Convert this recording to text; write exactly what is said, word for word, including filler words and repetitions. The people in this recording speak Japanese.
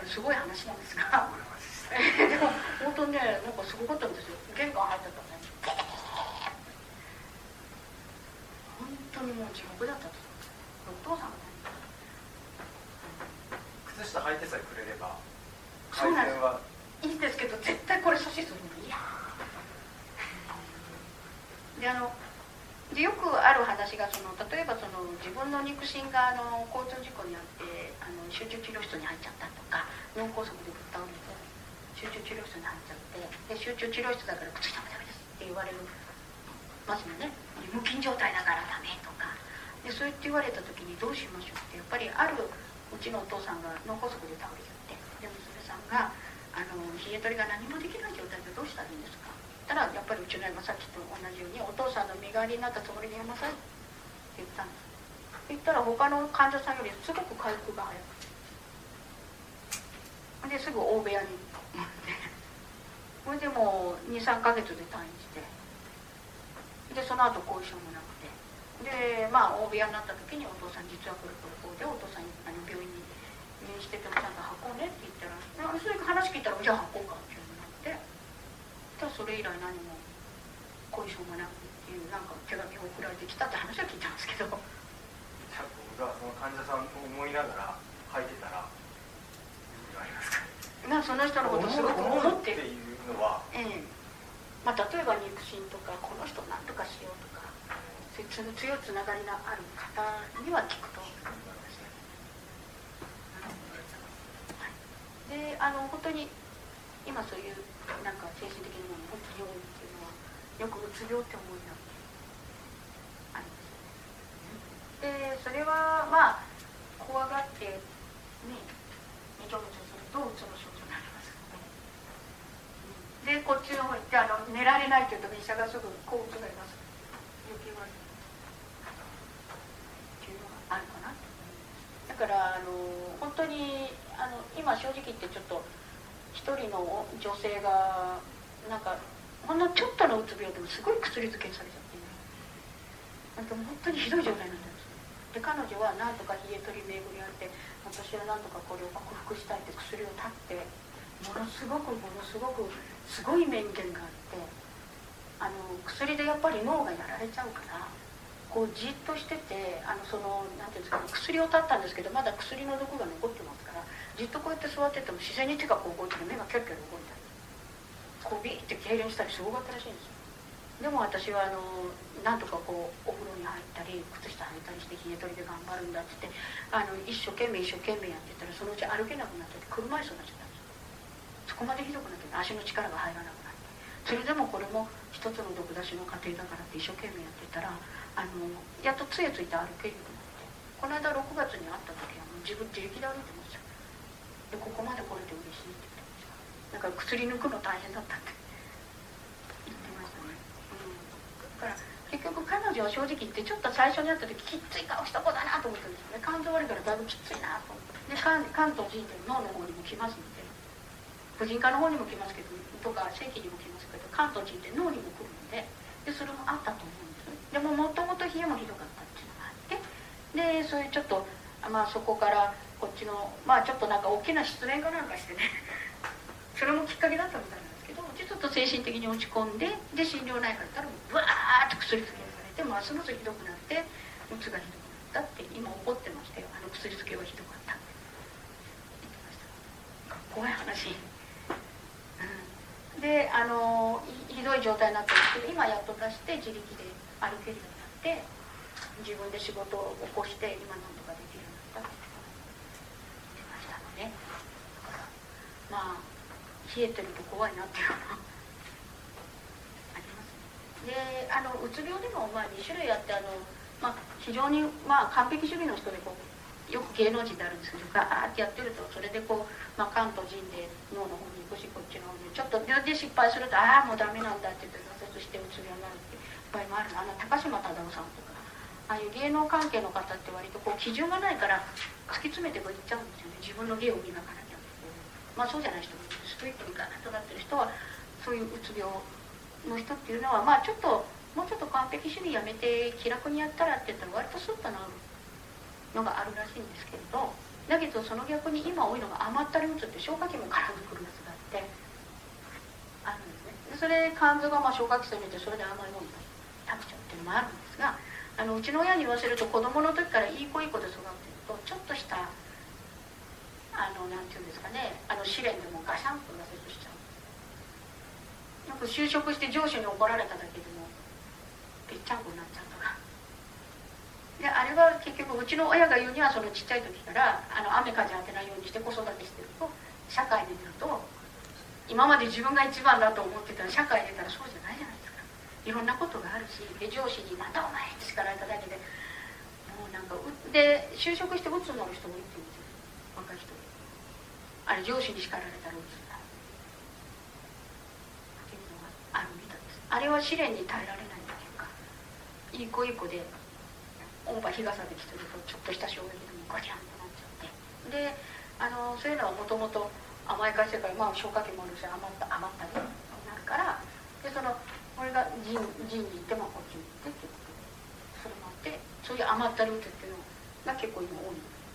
れすごい話なんですがでも本当にねなんかすごかったんですよ。玄関入ったとね本当にもう地獄だったと。お父さんがね靴下履いてさえくれればそうなんですいいんですけど絶対これ阻止するのいやであのでよくある話がその例えばその自分の肉親があの交通事故にあってあの集中治療室に入っちゃったとか脳梗塞でぶっ倒れて集中治療室に入っちゃってで集中治療室だから靴下もダメですって言われるますよね。無菌状態だからダメとかでそう言って言われた時にどうしましょうってやっぱりあるうちのお父さんが脳梗塞で倒れちゃってで娘さんがあの冷え取りが何もできない状態でどうしたらいいんですかって言ったらやっぱりうちの山崎と同じようにお父さんの身代わりになったつもりでやりなさいって言ったんです。言ったら他の患者さんよりすごく回復が早くてですぐ大部屋に行ってそれでもう にさんかげつで退院してでその後後遺症もなくてでまあ大部屋になった時にお父さん実はこれこれこうでお父さんあの病院に入院しててもちゃんと運んでって言ったらそれ話聞いたらじゃあ運こうかっていうのになってただそれ以来何も後遺症もなくっていうなんか手紙を送られてきたって話は聞いたんですけどじゃあ僕がその患者さんを思いながら書いてたら意味がありますかね。 まあその人のことすごく思ってっていうのは、 ええまあ、例えば肉親とかこの人何とかしようとかそういう強いつながりがある方には聞くと思いますね。であの本当に今そういうなんか精神的なもの本当に多いっていうのはよくうつ病って思いながらありますよね。でそれはまあ怖がってねめちゃめちゃするとうつの症状になりますので、でこっちの方に行ってあの寝られないというと医者がすぐこううつがいます余計悪いっていうのがあるかな。だからあの本当にあの今正直言ってちょっと一人の女性がなんかほんのちょっとのうつ病でもすごい薬漬けされちゃってねなんか本当にひどい状態になってるんです。で彼女はなんとか冷え取り巡り合って私はなんとかこれを克服したいって薬を断ってものすごくものすごくすごい面言があってあの薬でやっぱり脳がやられちゃうからこうじっとしててあのそのなんていうんですかね薬を断ったんですけどまだ薬の毒が残ってますからじっとこうやって座ってても自然に手がこう動いて目がキョロキョロ動いたりこうビーって痙攣したりすごかったらしいんですよ。でも私はあのなんとかこうお風呂に入ったり靴下履いたりして冷え取りで頑張るんだって言ってあの一生懸命一生懸命やってたらそのうち歩けなくなってて車椅子になっちゃったんですよ。そこまでひどくなって足の力が入らなくなってそれでもこれも一つの毒出しの過程だからって一生懸命やってたらあのやっと杖ついて歩けるようになってこの間ろくがつに会った時はもう自分自力で歩いてますよ。でここまで来れて嬉しいって言ってました。だから薬抜くの大変だったって言ってましたね。だから結局彼女は正直言ってちょっと最初に会った時きっつい顔した子だなと思ったんですよね。肝臓悪いからだいぶきついなと思ってで関関東人って脳の方にも来ますので婦人科の方にも来ますけどとか正規にも来ますけど関東人って脳にも来るのででそれもあったと思うんです。でももともと冷えもひどかったっていうのがあってでそういうちょっとまあそこからこっちのまあちょっとなんか大きな失恋かなんかしてねそれもきっかけだったみたいなんですけどちょっと精神的に落ち込んでで心療内科行ったらブワーッと薬漬けされてますますひどくなってうつがひどくなったって今怒ってましたよ。あの薬漬けはひどかったって言ってました。怖い話、うん、であのひどい状態になったんですけど今やっと出して自力で歩けるようになって自分で仕事を起こして今なんとかできるようになったって言ってましたので、まあ冷えてると怖いなっていうのはありますね。であのうつ病でもまあに種類あってあの、まあ、非常にまあ完璧主義の人でこうよく芸能人であるんですけどガーってやってるとそれでこう、まあ、関東人で脳の方に行くしこっちの方にちょっとで失敗するとああもうダメなんだって言って挫折してうつ病になるっていう場合もあるの。あの高島忠夫さんとかああいう芸能関係の方って割とこう基準がないから突き詰めてこういっちゃうんですよね。自分の芸を磨かなきゃっていうまあそうじゃない人もいる。ストイックにガーッとなってる人はそういううつ病の人っていうのはまあちょっともうちょっと完璧主義やめて気楽にやったらって言ったら割とスッと治るのがあるらしいんですけれどだけどその逆に今多いのが甘ったりうつって消化器も絡んでくるやつがあってあるんですね。でそれ肝臓がまあ消化器攻めてそれで甘いもの食べちゃうっていうのもあるんですが、あのうちの親に言わせると子供の時からいい子いい子で育ってるとちょっとしたあのなんていうんですかね、あの試練でもガシャンと挫折しちゃう。よく就職して上司に怒られただけでもぺっちゃんこになっちゃうとかで、あれは結局うちの親が言うにはそのちっちゃい時からあの雨風当てないようにして子育てしてると社会に出ると今まで自分が一番だと思ってたら社会に出たらそうじゃないじゃないですか。いろんなことがあるし、で上司に「なんだお前」って叱られただけでもうなんかで就職して鬱になる人もいるって言うんですよ、若い人で。あれ上司に叱られたら鬱になるっていうのがあるみたいです。あれは試練に耐えられないというか、いい子いい子で音波日傘で来てるとちょっとした衝撃でもガチャンとなっちゃって、であのそういうのはもともと甘い海世界、まあ消化器もあるし余った余ったりになるから、でそのこれが腎腎に行ってもこっちに行ってっていうことでそれもあって、そういう甘ったり打つっていうのが結構今多いんです。